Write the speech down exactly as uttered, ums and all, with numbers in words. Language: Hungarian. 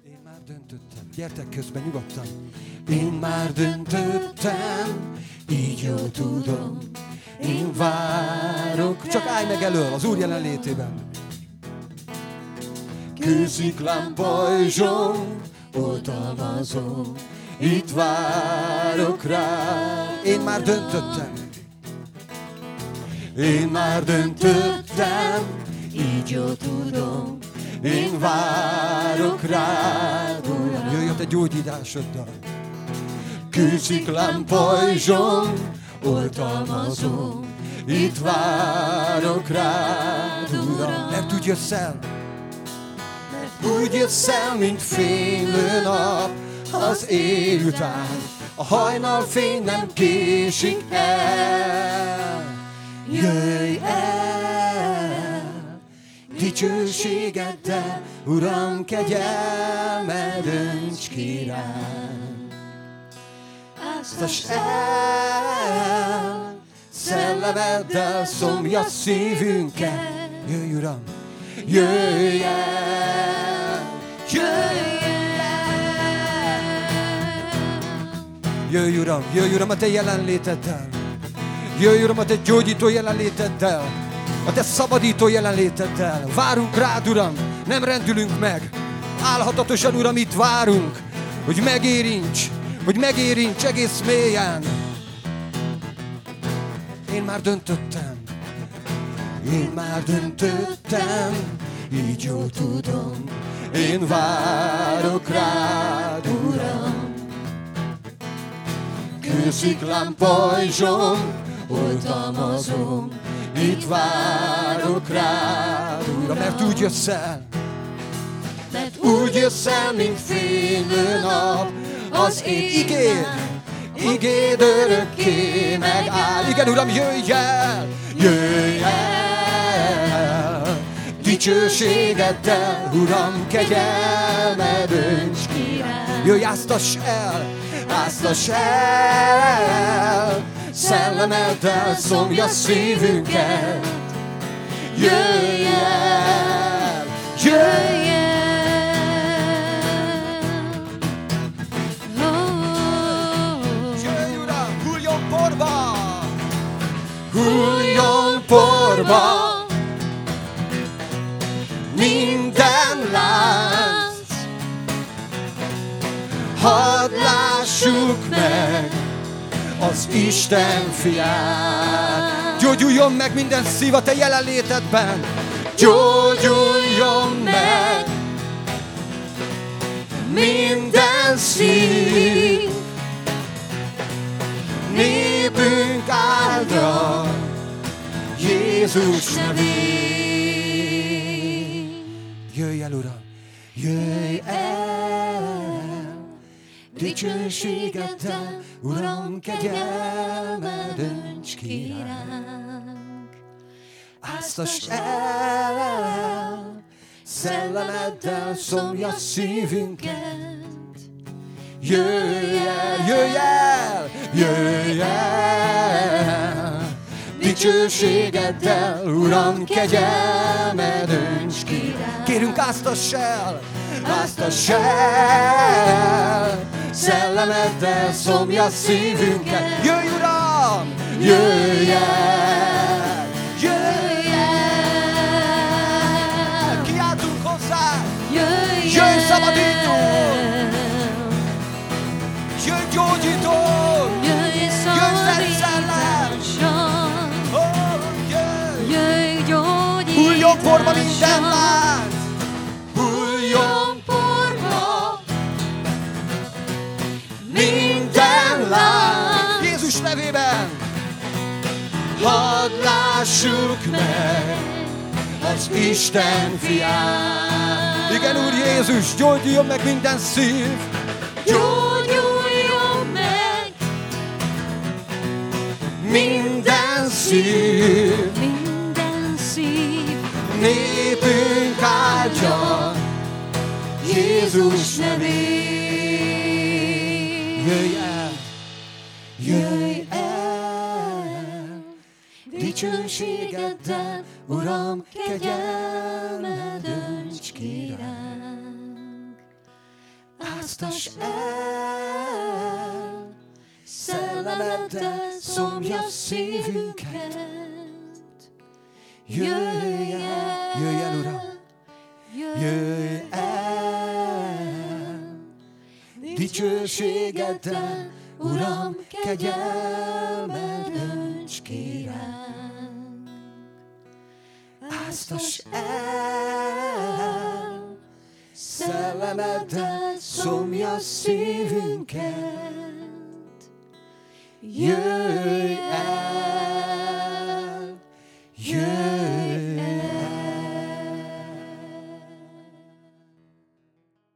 Én már döntöttem. Gyertek közben nyugodtan. Én már döntöttem, így jó tudom. Én várok, csak állj meg elől az Úr jelenlétében. Kősziklán pajzsom, oltalmazom, itt várok rá. Én már döntöttem. Én már döntöttem, így jó tudom. Én várok rád, Uram. Jöjj a te gyógyításoddal. Kősziklán pajzsom, oltalmazom, itt várok rád, Uram. Mert úgy jössz el, úgy jössz el, mint fénylő nap az éj után. A hajnalfény nem késik el. Jöjj el, dicsőségeddel, Uram, kegyelmed önts ki rám. Áztass el, szellemeddel szomja szívünket. Jöjj, Uram, jöjj el, jöjj el. Jöjj, Uram, jöjj, Uram, a te jelenléteddel. Jöjj, Uram, a te gyógyító jelenléteddel, a te szabadító jelenléteddel. Várunk rád, Uram, nem rendülünk meg. Álhatatosan, Uram, itt várunk, hogy megérints, hogy megérints egész mélyen. Én már döntöttem, én már döntöttem, így jól tudom. Én várok rád, Uram. Kősziklán pajzsom, oltalmazom, itt várok rád, Uram. Mert úgy jössz el, mert úgy jössz el, mint fénylő nap az ég. Igéd, igéd örökké megáll. Igen, Uram, jöjj el, jöjj el, dicsőségeddel, Uram, kegyelmed önts ki rám. Jöjj, áztass el, áztass el, szellemeddel szomja szívünket. Jöjj el, jöjj el. Jöjj, Uram, hulljon porba, hulljon porba minden lánc. Hadd lássuk meg az Isten fiát. Gyógyuljon meg minden szív a te jelenlétedben. Gyógyuljon meg minden szív. Népünk áldja Jézus nevét. Jöjj el, Uram, jöjj el, dicsőségeddel, Uram, kegyelmed önts ki ránk. Áztass el, szellemeddel szomja szívünket. Jöjj el, jöjj el, jöjj el, dicsőségeddel, Uram, kegyelmed önts ki ránk. Kérünk, áztass el, áztass el, szellemeddel szomja szívünket. Jöjj, Uram, jöjj el, jöjj el. Kiáltunk hozzá, jöjj, jöjj szabadító, jöjj gyógyító, jöjj szent szellem. Oh, jöjj, jöjj gyógyító, hulljon porba minden lánc. Hulljon porba minden lánc. Jézus nevében. Hadd lássuk meg az Isten fiát. Igen, Úr Jézus, gyógyuljon meg minden szív. Gyógyuljon meg minden szív. Minden szív. Népünk áldja Jézus nevét. Jöjj el, jöjj el, dicsőségeddel, Uram, kegyelmed önts ki ránk. áztass el, szellemeddel szomjas szívünket. Jöjj el, jöjj el, Uram, jöjj el, dicsőségeddel, Uram, kegyelmed önts ki ránk. Áztass el, szellemeddel szomjas szívünket. Jöjj